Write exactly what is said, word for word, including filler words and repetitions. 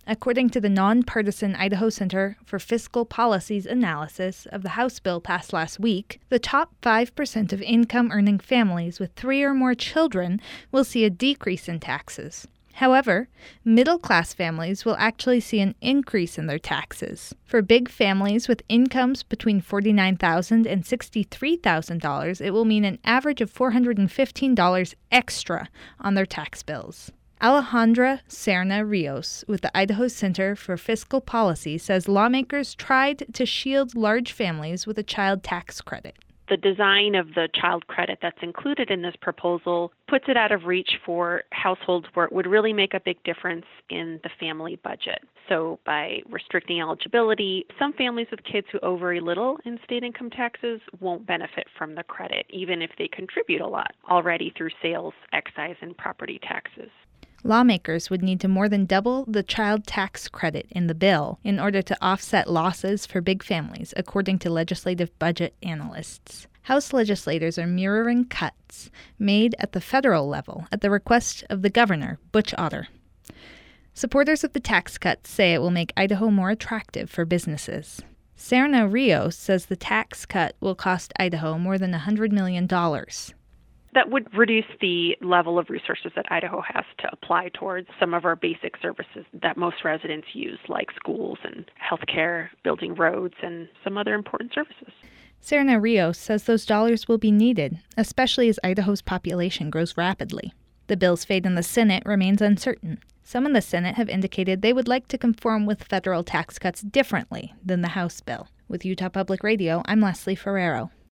According to the nonpartisan Idaho Center for Fiscal Policy's analysis of the House bill passed last week, the top five percent of income-earning families with three or more children will see a decrease in taxes. However, middle-class families will actually see an increase in their taxes. For big families with incomes between forty-nine thousand dollars and sixty-three thousand dollars, it will mean an average of four hundred fifteen dollars extra on their tax bills. Alejandra Serna Rios with the Idaho Center for Fiscal Policy says lawmakers tried to shield large families with a child tax credit. The design of the child credit that's included in this proposal puts it out of reach for households where it would really make a big difference in the family budget. So by restricting eligibility, some families with kids who owe very little in state income taxes won't benefit from the credit, even if they contribute a lot already through sales, excise, and property taxes. Lawmakers would need to more than double the child tax credit in the bill in order to offset losses for big families, according to legislative budget analysts. House legislators are mirroring cuts made at the federal level at the request of the governor, Butch Otter. Supporters of the tax cuts say it will make Idaho more attractive for businesses. Serna Rios says the tax cut will cost Idaho more than one hundred million dollars. That would reduce the level of resources that Idaho has to apply towards some of our basic services that most residents use, like schools and healthcare, building roads, and some other important services. Serna Rios says those dollars will be needed, especially as Idaho's population grows rapidly. The bill's fate in the Senate remains uncertain. Some in the Senate have indicated they would like to conform with federal tax cuts differently than the House bill. With Utah Public Radio, I'm Leslie Ferrero.